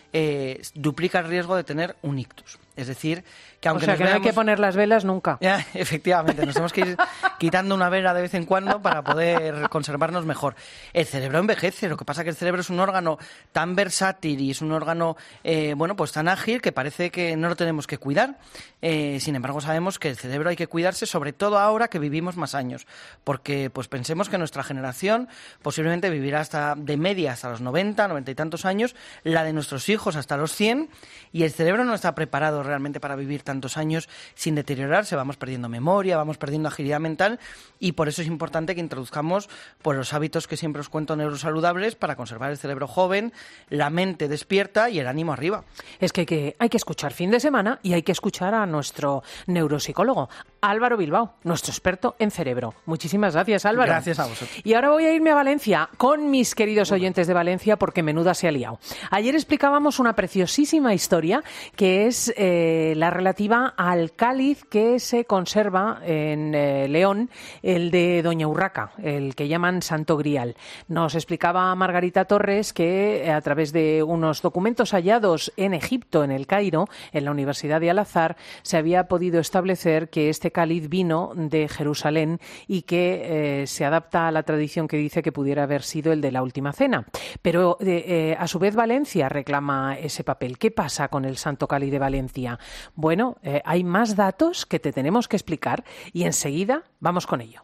duplica el riesgo de tener un ictus. Es decir, que aunque no hay que poner las velas nunca. Ya, efectivamente, nos tenemos que ir quitando una vela de vez en cuando para poder conservarnos mejor. El cerebro envejece, lo que pasa es que el cerebro es un órgano tan versátil y es un órgano bueno, pues tan ágil que parece que no lo tenemos que cuidar. Sin embargo, sabemos que el cerebro hay que cuidarse, sobre todo ahora que vivimos más años, porque pues pensemos que nuestra generación posiblemente vivirá hasta de media hasta los 90 y tantos años, la de nuestros hijos hasta los 100, y el cerebro no está preparado realmente para vivir tantos años sin deteriorarse. Vamos perdiendo memoria, vamos perdiendo agilidad mental, y por eso es importante que introduzcamos pues los hábitos que siempre os cuento neurosaludables para conservar el cerebro joven, la mente despierta y el ánimo arriba. Es que hay que escuchar fin de semana y hay que escuchar a nuestro neuropsicólogo Álvaro Bilbao, nuestro experto en cerebro. Muchísimas gracias, Álvaro. Gracias a vosotros. Y ahora voy a irme a Valencia con mis queridos oyentes de Valencia, porque menuda se ha liado. Ayer explicábamos una preciosísima historia que es la relativa al cáliz que se conserva en León, el de Doña Urraca, el que llaman Santo Grial. Nos explicaba Margarita Torres que a través de unos documentos hallados en Egipto, en el Cairo, en la Universidad de Al-Azhar, se había podido establecer que este cáliz vino de Jerusalén y que se adapta a la tradición que dice que pudiera haber sido el de la Última Cena. Pero a su vez Valencia reclama ese papel. ¿Qué pasa con el Santo Cáliz de Valencia? Bueno, hay más datos que te tenemos que explicar y enseguida vamos con ello.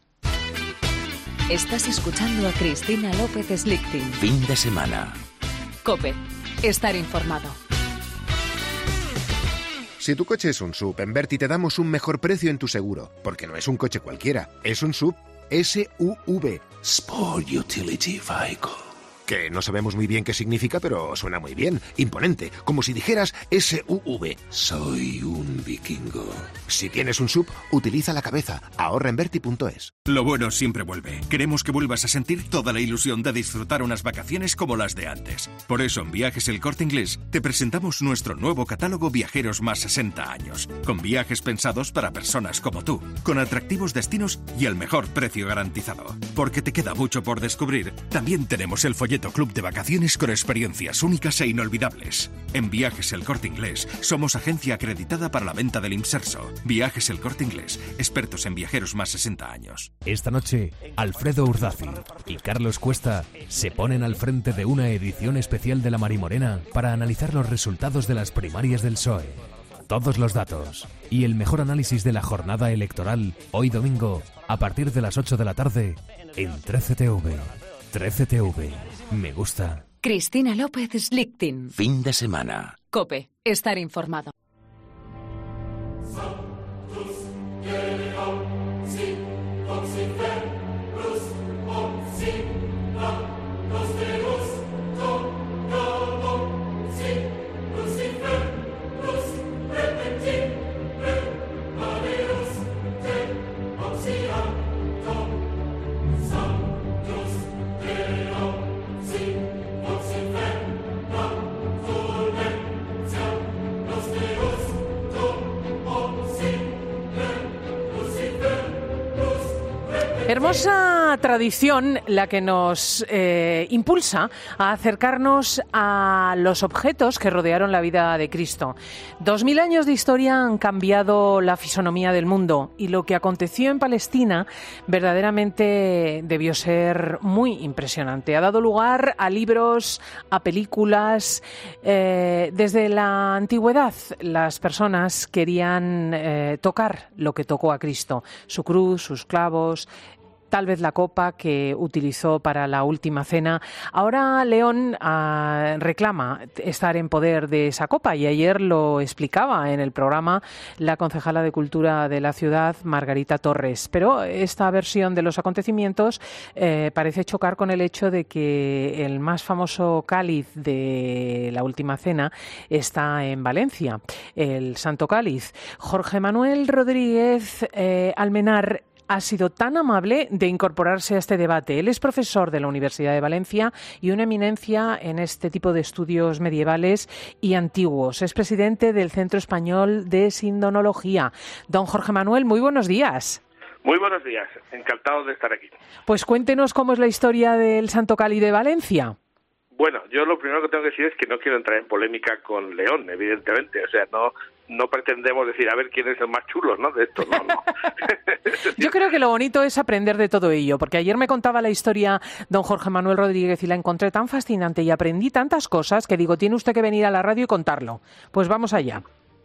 Estás escuchando a Cristina López Slichting. Fin de semana. COPE. estar informado. Si tu coche es un SUV, en Berti te damos un mejor precio en tu seguro, porque no es un coche cualquiera, es un SUV, SUV. Sport Utility Vehicle. Que no sabemos muy bien qué significa, pero suena muy bien, imponente, como si dijeras SUV. Soy un vikingo. Si tienes un SUV, utiliza la cabeza. Ahorra en Berti.es. Lo bueno siempre vuelve. Queremos que vuelvas a sentir toda la ilusión de disfrutar unas vacaciones como las de antes. Por eso en Viajes El Corte Inglés te presentamos nuestro nuevo catálogo Viajeros más 60 años, con viajes pensados para personas como tú, con atractivos destinos y el mejor precio garantizado. Porque te queda mucho por descubrir, también tenemos el folleto Club de Vacaciones con experiencias únicas e inolvidables. En Viajes El Corte Inglés somos agencia acreditada para la venta del Imserso. Viajes El Corte Inglés, expertos en viajeros más 60 años. Esta noche, Alfredo Urdazi y Carlos Cuesta se ponen al frente de una edición especial de La Marimorena para analizar los resultados de las primarias del PSOE. Todos los datos y el mejor análisis de la jornada electoral hoy domingo a partir de las 8 de la tarde en 13TV. 13TV. Me gusta. Cristina López Slichting. Fin de semana. COPE. Estar informado. Hermosa tradición la que nos impulsa a acercarnos a los objetos que rodearon la vida de Cristo. 2000 años de historia han cambiado la fisonomía del mundo y lo que aconteció en Palestina verdaderamente debió ser muy impresionante. Ha dado lugar a libros, a películas. Desde la antigüedad las personas querían tocar lo que tocó a Cristo, su cruz, sus clavos, tal vez la copa que utilizó para la última cena. Ahora León reclama estar en poder de esa copa y ayer lo explicaba en el programa la concejala de Cultura de la ciudad, Margarita Torres. Pero esta versión de los acontecimientos parece chocar con el hecho de que el más famoso cáliz de la última cena está en Valencia, el Santo Cáliz. Jorge Manuel Rodríguez Almenar ha sido tan amable de incorporarse a este debate. Él es profesor de la Universidad de Valencia y una eminencia en este tipo de estudios medievales y antiguos. Es presidente del Centro Español de Sindonología. Don Jorge Manuel, muy buenos días. Muy buenos días, encantado de estar aquí. Pues cuéntenos cómo es la historia del Santo Cáliz de Valencia. Bueno, yo lo primero que tengo que decir es que no quiero entrar en polémica con León, evidentemente. O sea, no pretendemos decir, a ver quién es el más chulo, ¿no? De esto, no. Yo creo que lo bonito es aprender de todo ello, porque ayer me contaba la historia don Jorge Manuel Rodríguez y la encontré tan fascinante y aprendí tantas cosas que digo, tiene usted que venir a la radio y contarlo. Pues vamos allá.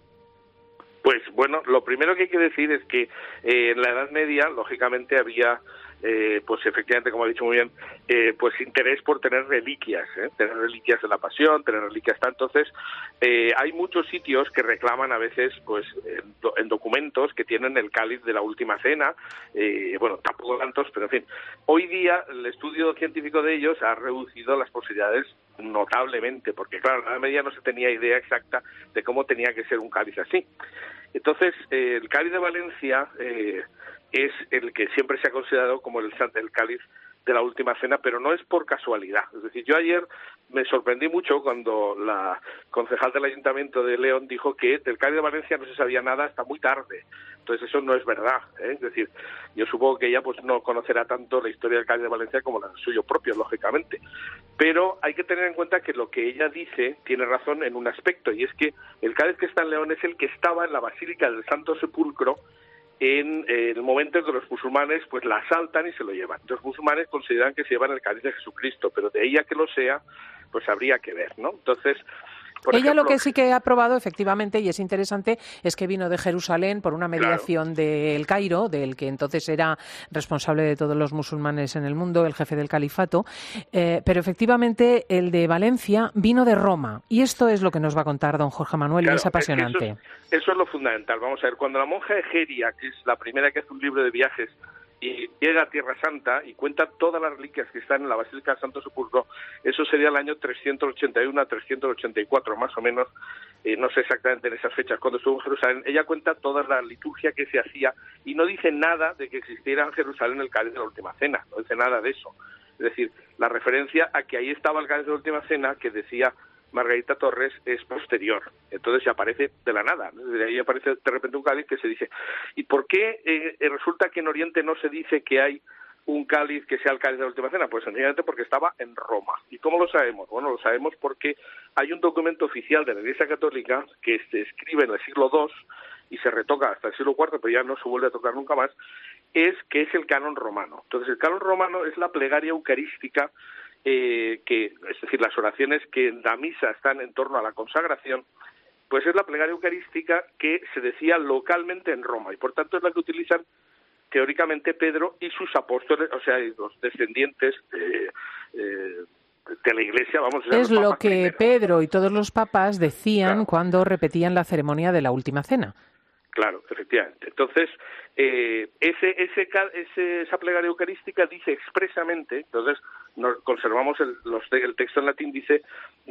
Pues bueno, lo primero que hay que decir es que en la Edad Media, lógicamente, había pues efectivamente, como ha dicho muy bien, pues interés por tener reliquias de la Pasión, tener reliquias. Entonces, hay muchos sitios que reclaman a veces, pues, en documentos que tienen el cáliz de la Última Cena. Bueno, tampoco tantos, pero en fin. Hoy día, el estudio científico de ellos ha reducido las posibilidades notablemente, porque claro, en la Edad Media no se tenía idea exacta de cómo tenía que ser un cáliz así. Entonces, el cáliz de Valencia es el que siempre se ha considerado como el cáliz de la Última Cena, pero no es por casualidad. Es decir, yo ayer me sorprendí mucho cuando la concejal del Ayuntamiento de León dijo que del cáliz de Valencia no se sabía nada hasta muy tarde. Entonces eso no es verdad, ¿eh? Es decir, yo supongo que ella pues no conocerá tanto la historia del cáliz de Valencia como la suyo propio, lógicamente. Pero hay que tener en cuenta que lo que ella dice tiene razón en un aspecto, y es que el cáliz que está en León es el que estaba en la Basílica del Santo Sepulcro en el momento en que los musulmanes pues la asaltan y se lo llevan. Los musulmanes consideran que se llevan el cáliz de Jesucristo, pero de ella que lo sea, pues habría que ver, ¿no? Entonces, Ella lo que sí que ha probado, efectivamente, y es interesante, es que vino de Jerusalén por una mediación del Cairo, del que entonces era responsable de todos los musulmanes en el mundo, el jefe del califato, pero efectivamente el de Valencia vino de Roma. Y esto es lo que nos va a contar don Jorge Manuel, y es apasionante. Eso es lo fundamental. Vamos a ver, cuando la monja Egeria, que es la primera que hace un libro de viajes, y llega a Tierra Santa y cuenta todas las reliquias que están en la Basílica del Santo Sepulcro, eso sería el año 381 a 384, más o menos, no sé exactamente en esas fechas, cuando estuvo en Jerusalén. Ella cuenta toda la liturgia que se hacía y no dice nada de que existiera en Jerusalén el cáliz de la Última Cena, no dice nada de eso. Es decir, la referencia a que ahí estaba el cáliz de la Última Cena, que decía Margarita Torres, es posterior. Entonces se aparece de la nada, ¿no? De ahí aparece de repente un cáliz que se dice. ¿Y por qué resulta que en Oriente no se dice que hay un cáliz que sea el cáliz de la Última Cena? Pues sencillamente porque estaba en Roma. ¿Y cómo lo sabemos? Bueno, lo sabemos porque hay un documento oficial de la Iglesia Católica que se escribe en el siglo II y se retoca hasta el siglo IV, pero ya no se vuelve a tocar nunca más, que es el canon romano. Entonces, el canon romano es la plegaria eucarística, es decir, las oraciones que en la misa están en torno a la consagración, pues es la plegaria eucarística que se decía localmente en Roma, y por tanto es la que utilizan teóricamente Pedro y sus apóstoles, o sea, los descendientes de la Iglesia, vamos a decir. Es lo que Pedro y todos los papas decían cuando repetían la ceremonia de la Última Cena. Claro, efectivamente. Entonces, esa plegaria eucarística dice expresamente, entonces conservamos el texto en latín, dice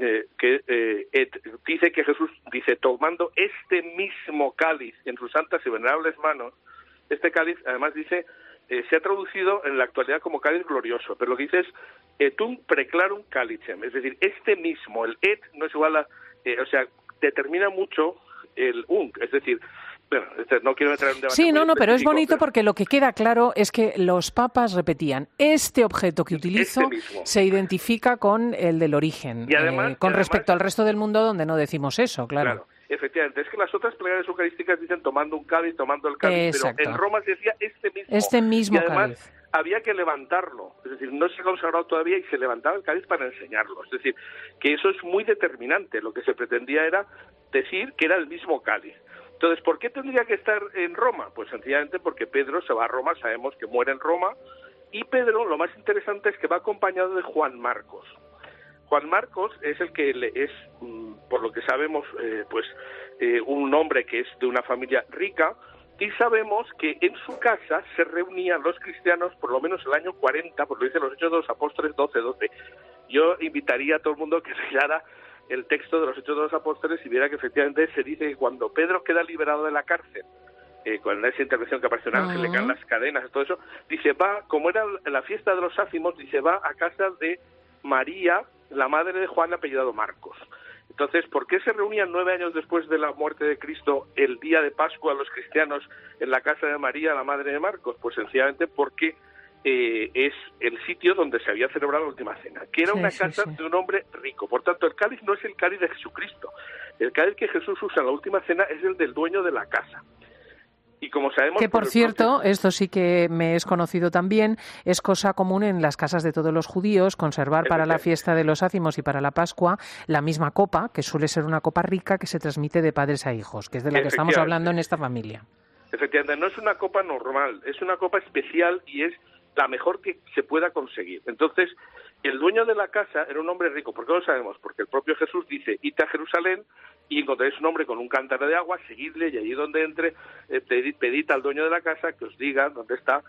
dice que Jesús dice, tomando este mismo cáliz en sus santas y venerables manos. Este cáliz, además, dice, se ha traducido en la actualidad como cáliz glorioso, pero lo que dice es etum preclarum calicem, es decir, este mismo, el et no es igual a, o sea, determina mucho el es decir, bueno, no quiero entrar en un debate. Sí, no, pero es bonito porque lo que queda claro es que los papas repetían, este objeto que utilizo se identifica con el del origen, y además, respecto al resto del mundo donde no decimos eso, claro. Efectivamente, es que las otras plegarias eucarísticas dicen tomando un cáliz, tomando el cáliz, pero en Roma se decía este mismo y además, cáliz. Había que levantarlo, es decir, no se ha consagrado todavía y se levantaba el cáliz para enseñarlo, es decir, que eso es muy determinante, lo que se pretendía era decir que era el mismo cáliz. Entonces, ¿por qué tendría que estar en Roma? Pues sencillamente porque Pedro se va a Roma, sabemos que muere en Roma, y Pedro, lo más interesante es que va acompañado de Juan Marcos. Juan Marcos es el que es, por lo que sabemos, un hombre que es de una familia rica, y sabemos que en su casa se reunían los cristianos por lo menos el año 40, por lo que dicen los Hechos de los Apóstoles 12. Yo invitaría a todo el mundo que leyera el texto de los Hechos de los Apóstoles y viera que efectivamente se dice que cuando Pedro queda liberado de la cárcel, con esa intervención que apareció un ángel, le caen las cadenas y todo eso, dice, como era la fiesta de los ácimos, dice, va a casa de María, la madre de Juan, apellidado Marcos. Entonces, ¿por qué se reunían 9 años después de la muerte de Cristo el día de Pascua los cristianos en la casa de María, la madre de Marcos? Pues sencillamente porque es el sitio donde se había celebrado la Última Cena, que era una casa de un hombre rico. Por tanto, el cáliz no es el cáliz de Jesucristo. El cáliz que Jesús usa en la Última Cena es el del dueño de la casa. Y como sabemos, que por cierto, esto sí que me es conocido también, es cosa común en las casas de todos los judíos conservar para la fiesta de los ácimos y para la Pascua la misma copa, que suele ser una copa rica que se transmite de padres a hijos, que es de la que estamos hablando en esta familia. Efectivamente, no es una copa normal, es una copa especial y es la mejor que se pueda conseguir. Entonces, el dueño de la casa era un hombre rico. ¿Por qué lo sabemos? Porque el propio Jesús dice, id a Jerusalén y encontraréis un hombre con un cántaro de agua, seguidle y allí donde entre, pedid al dueño de la casa que os diga dónde está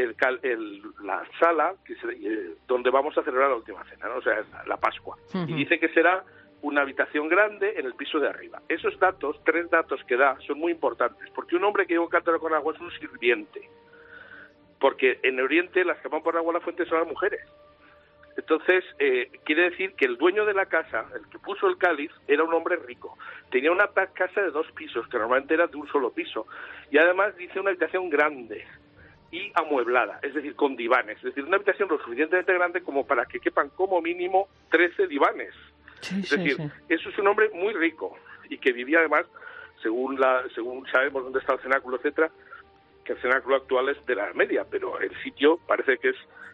la sala donde vamos a celebrar la Última Cena, ¿no? O sea, la Pascua. Y dice que será una habitación grande en el piso de arriba. Esos datos, 3 datos que da, son muy importantes, porque un hombre que lleva un cántaro con agua es un sirviente. Porque en Oriente las que van por agua a la fuente son las mujeres. Entonces, quiere decir que el dueño de la casa, el que puso el cáliz, era un hombre rico. Tenía una casa de 2 pisos, que normalmente era de un solo piso. Y además dice una habitación grande y amueblada, es decir, con divanes. Es decir, una habitación lo suficientemente grande como para que quepan como mínimo 13 divanes. Es decir, eso es un hombre muy rico y que vivía además, según sabemos dónde está el cenáculo, etcétera, que el cenáculo actual es de la Edad Media, pero el sitio parece que es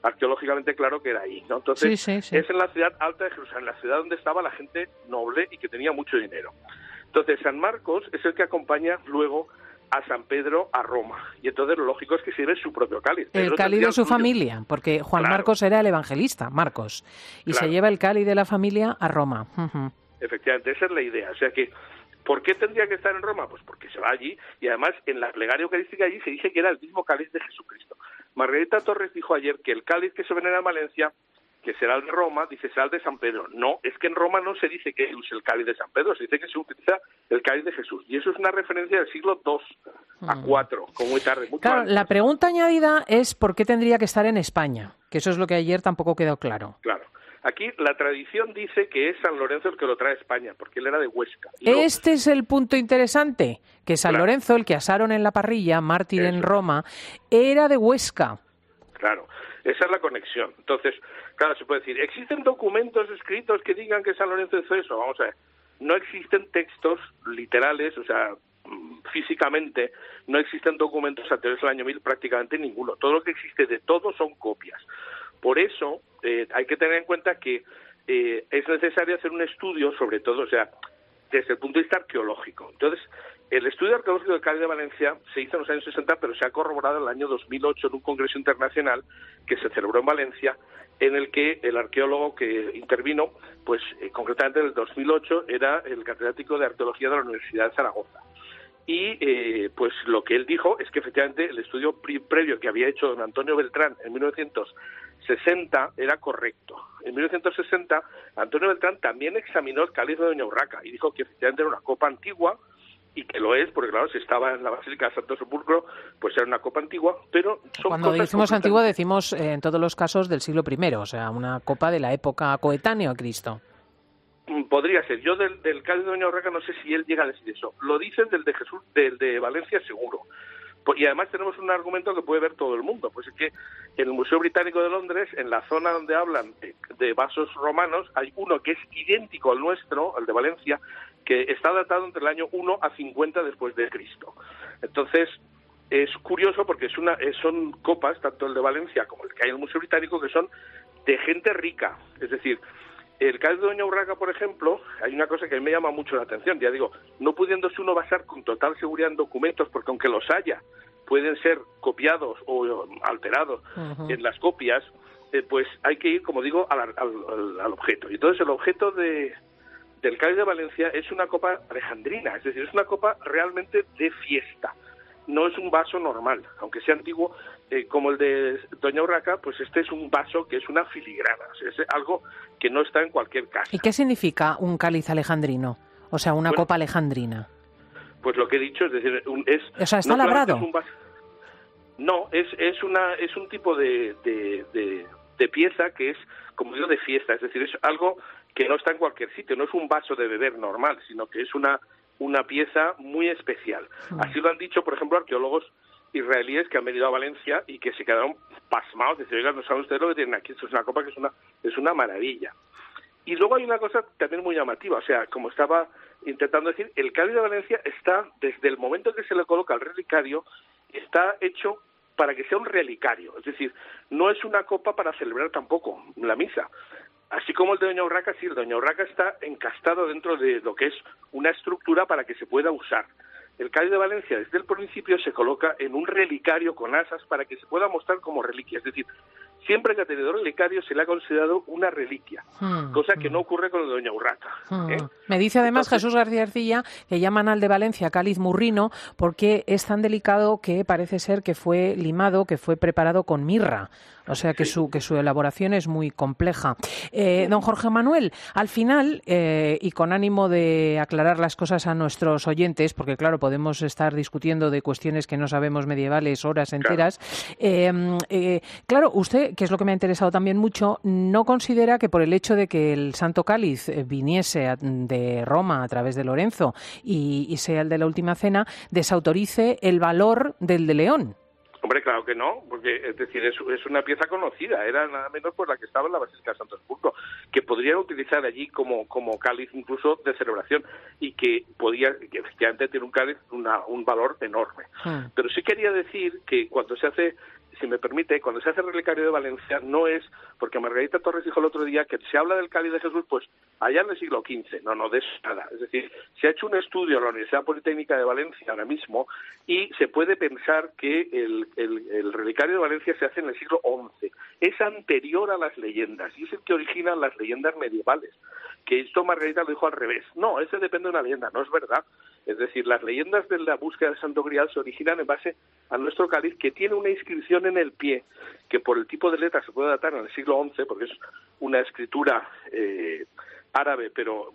arqueológicamente claro que era ahí, ¿no? Entonces, es en la ciudad alta de Jerusalén, la ciudad donde estaba la gente noble y que tenía mucho dinero. Entonces, San Marcos es el que acompaña luego a San Pedro a Roma, y entonces lo lógico es que sirve su propio cáliz. El cáliz de su familia, porque Juan Marcos era el evangelista, Marcos, y se lleva el cáliz de la familia a Roma. Efectivamente, esa es la idea. O sea que, ¿por qué tendría que estar en Roma? Pues porque se va allí, y además en la plegaria eucarística allí se dice que era el mismo cáliz de Jesucristo. Margarita Torres dijo ayer que el cáliz que se venera en Valencia, que será el de Roma, dice será el de San Pedro. No, es que en Roma no se dice que use el cáliz de San Pedro, se dice que se utiliza el cáliz de Jesús. Y eso es una referencia del siglo II a IV, como muy tarde. Claro, la pregunta añadida es ¿por qué tendría que estar en España? Que eso es lo que ayer tampoco quedó claro. Claro. Aquí la tradición dice que es San Lorenzo el que lo trae a España, porque él era de Huesca. Este es el punto interesante, que San Lorenzo, el que asaron en la parrilla, mártir en Roma, era de Huesca. Claro, esa es la conexión. Entonces, claro, se puede decir, ¿existen documentos escritos que digan que San Lorenzo hizo eso? Vamos a ver, no existen textos literales, o sea, físicamente, no existen documentos anteriores al año 1000, prácticamente ninguno. Todo lo que existe de todo son copias. Por eso, hay que tener en cuenta que es necesario hacer un estudio, sobre todo, o sea, desde el punto de vista arqueológico. Entonces, el estudio arqueológico del Cáliz de Valencia se hizo en los años 60, pero se ha corroborado en el año 2008 en un congreso internacional que se celebró en Valencia, en el que el arqueólogo que intervino, pues concretamente en el 2008, era el catedrático de arqueología de la Universidad de Zaragoza. Y pues lo que él dijo es que efectivamente el estudio previo que había hecho don Antonio Beltrán en 1960 era correcto. En 1960 Antonio Beltrán también examinó el cáliz de Doña Urraca y dijo que efectivamente era una copa antigua, y que lo es, porque claro, si estaba en la Basílica de Santo Sepulcro, pues era una copa antigua, pero son Cuando decimos antigua decimos en todos los casos del siglo I, o sea, una copa de la época coetánea a Cristo. Podría ser. Yo del cáliz de Doña Urraca no sé si él llega a decir eso. Lo dicen del de Jesús, del de Valencia seguro. Y además tenemos un argumento que puede ver todo el mundo, pues es que en el Museo Británico de Londres, en la zona donde hablan de vasos romanos, hay uno que es idéntico al nuestro, al de Valencia, que está datado entre el año 1 a 50 después de Cristo. Entonces, es curioso porque son copas, tanto el de Valencia como el que hay en el Museo Británico, que son de gente rica. Es decir, el cáliz de Doña Urraca, por ejemplo, hay una cosa que a mí me llama mucho la atención. Ya digo, no pudiéndose uno basar con total seguridad en documentos, porque aunque los haya, pueden ser copiados o alterados en las copias, pues hay que ir, como digo, al objeto. Y entonces el objeto del cáliz de Valencia es una copa alejandrina, es decir, es una copa realmente de fiesta. No es un vaso normal, aunque sea antiguo, como el de Doña Urraca, pues este es un vaso que es una filigrana, o sea, es algo que no está en cualquier casa. ¿Y qué significa un cáliz alejandrino? O sea, una copa alejandrina. Pues lo que he dicho, es decir, o sea, ¿está labrado? No, es un tipo de pieza que es, como digo, de fiesta, es decir, es algo que no está en cualquier sitio, no es un vaso de beber normal, sino que es una pieza muy especial. Así lo han dicho, por ejemplo, arqueólogos israelíes que han venido a Valencia y que se quedaron pasmados, decir, oigan, no saben ustedes lo que tienen aquí, esto es una copa que es una maravilla. Y luego hay una cosa también muy llamativa, o sea, como estaba intentando decir, el cáliz de Valencia está, desde el momento en que se le coloca el relicario, está hecho para que sea un relicario, es decir, no es una copa para celebrar tampoco la misa. Así como el de Doña Urraca, sí, el de Doña Urraca está encastado dentro de lo que es una estructura para que se pueda usar. El cáliz de Valencia, desde el principio, se coloca en un relicario con asas para que se pueda mostrar como reliquia. Es decir, siempre que ha tenido relicario se le ha considerado una reliquia, cosa que no ocurre con el de Doña Urraca. Me dice además Jesús García Ercilla que llaman al de Valencia cáliz murrino porque es tan delicado que parece ser que fue limado, que fue preparado con mirra. O sea que su elaboración es muy compleja. Don Jorge Manuel, al final, y con ánimo de aclarar las cosas a nuestros oyentes, porque claro, podemos estar discutiendo de cuestiones que no sabemos medievales horas enteras, claro, usted, que es lo que me ha interesado también mucho, no considera que por el hecho de que el Santo Cáliz viniese de Roma a través de Lorenzo y sea el de la Última Cena, desautorice el valor del de León. Hombre, claro que no, porque es decir, es una pieza conocida, era nada menos por la que estaba en la Basílica de Santo Sepulcro, que podrían utilizar allí como cáliz incluso de celebración y que efectivamente tiene un cáliz un valor enorme. Pero sí quería decir que cuando se hace si me permite, cuando se hace el relicario de Valencia, no es, porque Margarita Torres dijo el otro día que se habla del cáliz de Jesús, pues allá en el siglo XV, no, de eso nada. Es decir, se ha hecho un estudio en la Universidad Politécnica de Valencia ahora mismo y se puede pensar que el relicario de Valencia se hace en el siglo XI. Es anterior a las leyendas y es el que origina las leyendas medievales. Que esto Margarita lo dijo al revés. No, ese depende de una leyenda, no es verdad. Es decir, las leyendas de la búsqueda del Santo Grial se originan en base a nuestro cáliz, que tiene una inscripción en el pie, que por el tipo de letra se puede datar en el siglo XI, porque es una escritura árabe, pero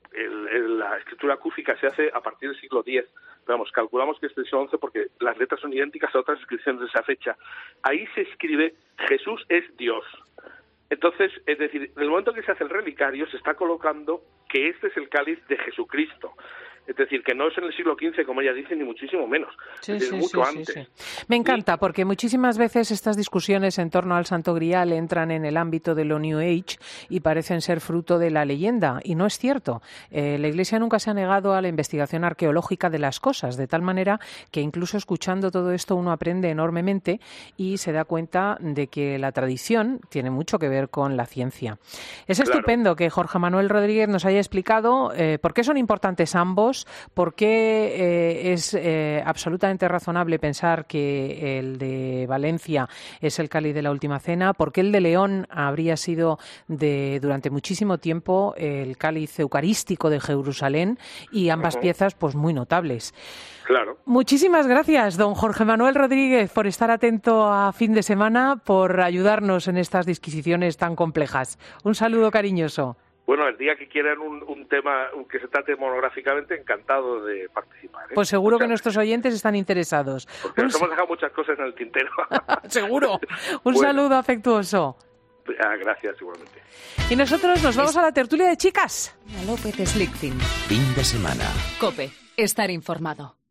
la escritura cúfica se hace a partir del siglo X. Vamos, calculamos que es del siglo XI porque las letras son idénticas a otras inscripciones de esa fecha. Ahí se escribe Jesús es Dios. Entonces, es decir, en el momento que se hace el relicario se está colocando que este es el cáliz de Jesucristo. Es decir, que no es en el siglo XV, como ella dice, ni muchísimo menos. Es mucho antes. Sí. Me encanta, porque muchísimas veces estas discusiones en torno al Santo Grial entran en el ámbito de lo New Age y parecen ser fruto de la leyenda, y no es cierto. La Iglesia nunca se ha negado a la investigación arqueológica de las cosas, de tal manera que incluso escuchando todo esto uno aprende enormemente y se da cuenta de que la tradición tiene mucho que ver con la ciencia. Es estupendo que Jorge Manuel Rodríguez nos haya explicado por qué son importantes ambos, por qué es absolutamente razonable pensar que el de Valencia es el cáliz de la Última Cena, por qué el de León habría sido durante muchísimo tiempo el cáliz eucarístico de Jerusalén, y ambas piezas pues muy notables. Claro. Muchísimas gracias, don Jorge Manuel Rodríguez, por estar atento a Fin de Semana, por ayudarnos en estas disquisiciones tan complejas. Un saludo cariñoso. Bueno, el día que quieran un tema que se trate monográficamente, encantado de participar. Pues seguro que nuestros oyentes están interesados. Porque nos hemos dejado muchas cosas en el tintero. Seguro. Un saludo afectuoso. Gracias, igualmente. Y nosotros nos vamos a la tertulia de chicas. López Slichting. Fin de semana. COPE. Estar informado.